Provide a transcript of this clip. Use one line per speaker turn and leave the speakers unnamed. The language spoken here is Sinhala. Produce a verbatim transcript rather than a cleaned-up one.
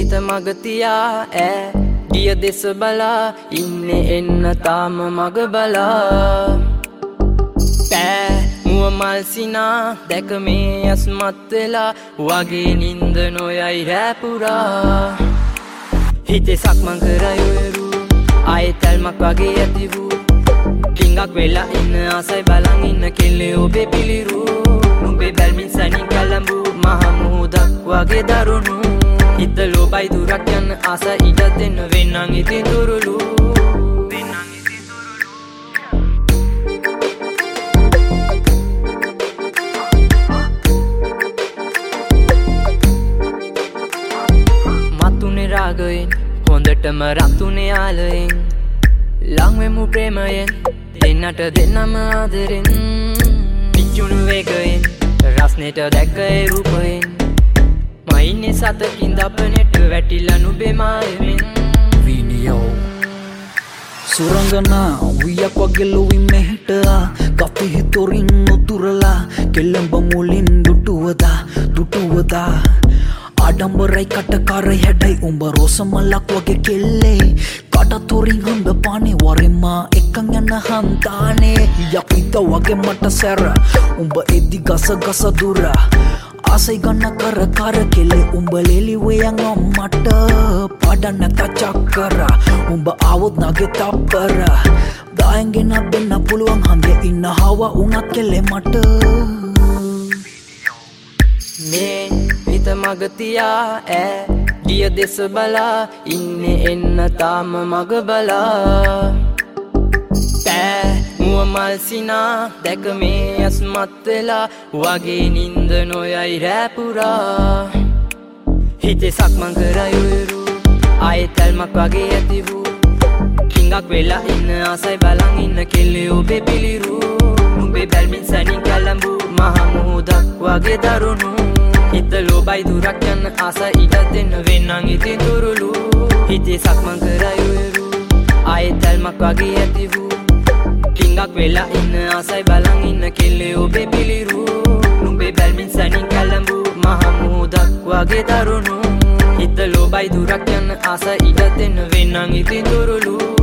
හිත මග තියා ඈ ගිය දෙස බලා ඉන්නේ එන්න තාම මග බලා පෑ මුව මල් සිනා දැක මේ අස්මත් වෙලා වගේ නින්ද නොයයි රෑ පුරා හිතේ සක්මන් කරයුරු ආයෙ තල්මක් වගේ ඇති වූ ටිංගක් වෙලා ඉන්න ආසයි බලන් ඉන්න කෙල්ලේ ඔබේ පිළිරු නුඹේ බැල්මින් සනින් කලඹු මහ මුහුදක් වගේ දරුණු හිත ලෝබයි දුරක් යන ආස ඉඩ දෙන්න වෙන්නන් ඉතින් දුරුලු මතුනේ රාගයෙන් හොඳටම රතුනේ ආලයෙන් ලංවෙමු ප්‍රේමයෙන් දෙන්නට දෙන්නම ආදරෙන් පිච්චුණු වේගයෙන් රස්නෙට දැක්කේ රූපයෙන් මයින්නේ සතකින් දපනෙට වැටිලා නුඹේ මායමෙන්
විනියෝ සුරංගනා වියක් වගේ ලොවින් මෙහෙට කපි හිතොරින් උතුරලා කෙල්ලඹ මුලින් දුටුවදා දුටුවදා ආඩම්බරයි කටකාරයි හැඩයි උඹ රෝසමලක් වගේ කෙල්ලේ කටතොරින් හොඳ පානේ වරෙම්මා එකන් යන හන්තානේ යපිත වගේ මට සැර උඹ එදි ගස ගස දුර ආසයි ගන්න කර කර කෙල්ලේ උඹ ලෙලිවයන් මට පඩන්න තචක්කර උඹ ආවොත් නගේ තප්පර දායන්ගෙන බෙන්න පුළුවන් හන්දේ ඉන්න හවා උනත් කෙල්ලේ මට
මේ හිත මග තියා ඈ ගිය දෙස බලා ඉන්නේ එන්න තාම මග බලා පෑ මුව මල් සිනා දැක මේ අස්මත් වෙලා වගේ නින්ද නොයයි රෑ පුරා හිතේ සක්මන් කරයුරු ආයෙ තල්මක් වගේ ඇති වූ ටිංගක් වෙලා ඉන්න ආසයි බලන් ඉන්න කෙල්ලේ ඔබේ පිළිරු නුඹේ බැල්මින් සනින් කලඹු මහ මුහුදක් වගේ දරුණු හිත ලෝබයි දුරක් යන ආස ඉඩ දෙන්න වෙන්නන් ඉතින් දුරුලු හිතේ සක්මන් කරයුරු ආයෙ තල්මක් වගේ ඇති වූ ටිංගක් වෙලා ඉන්න ආසයි බලන් ඉන්න කෙල්ලේ ඔබේ පිළිරු නුඹේ බැල්මින් සනින් කලඹු මහ මුහුදක් වගේ දරුණු හිත ලෝබයි දුරක් යන ආස ඉඩ දෙන්න වෙන්නන් ඉතින් දුරුලු